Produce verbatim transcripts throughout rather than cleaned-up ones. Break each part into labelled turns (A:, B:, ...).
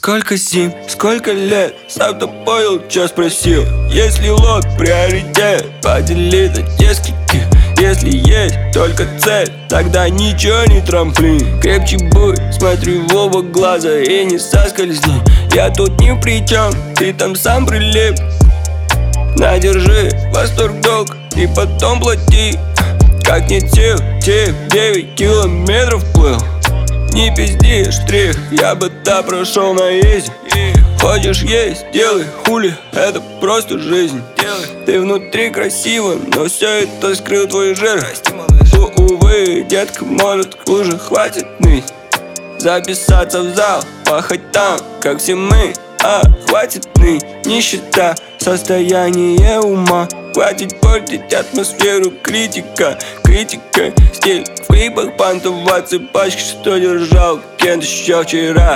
A: Сколько зим, сколько лет, сам-то понял, чё спросил. Если лот приоритет, поделить на нескольких. Если есть только цель, тогда ничего не трамплин. Крепче будь, смотри в оба глаза и не соскользни. Я тут ни при чем, ты там сам прилип. Надержи восторг долг и потом плати. Как не тил, тип, девять километров плыл. Не пизди, штрих, я бы та прошел на изи. Хочешь есть, делай, хули, это просто жизнь. Ты внутри красиво, но все это скрыл твой жир. У, увы, детка, может, уже хватит ныть. Записаться в зал, пахать там, как все мы. А, хватит ныть, нищета, состояние ума. Хватит портить атмосферу, критика, критика. Стиль в клипах, понтоваться пачки, что держал Кент еще вчера,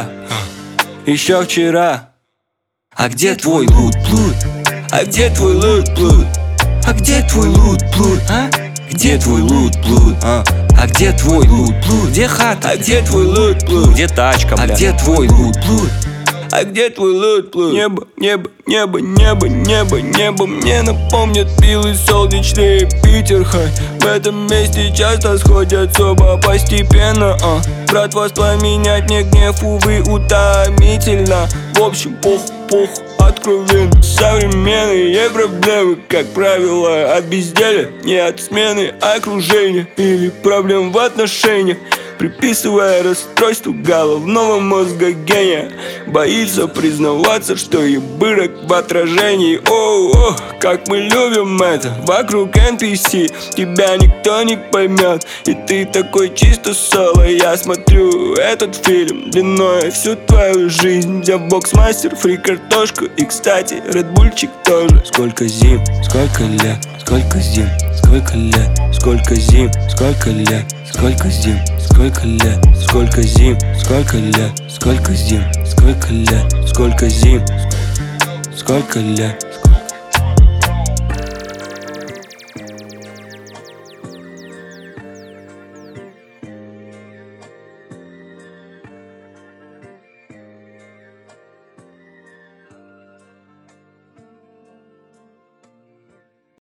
A: еще вчера. А где твой лут-плут? А где твой лут-плут? А где твой лут-плут? А? Где твой лут-плут? А? А где твой лут-плут? Где хата? А где твой лут-плут? Где тачка, бля? А где твой лут-плут? А где твой лут-плут? Небо, небо, небо, небо, небо, небо мне напомнят милый солнечный Питер Хай. В этом месте часто сходят оба постепенно, а. Брат, воспламенять не гнев, увы, утомительно. В общем, пох, пох, откровенно. Современные проблемы, как правило, от безделия, не от смены окружения или проблем в отношениях. Приписывая расстройству головного мозга гения. Боится признаваться, что ебырок в отражении. О, о, как мы любим это. Вокруг эн пи си тебя никто не поймет. И ты такой чисто соло. Я смотрю этот фильм длиной всю твою жизнь. Взяв боксмастер, фри картошку и, кстати, редбульчик тоже. Сколько зим, сколько лет, сколько зим, сколько лет, сколько зим, сколько лет, сколько зим, сколько лет, сколько зим, сколько лет, сколько зим, сколько лет, сколько зим, сколько лет.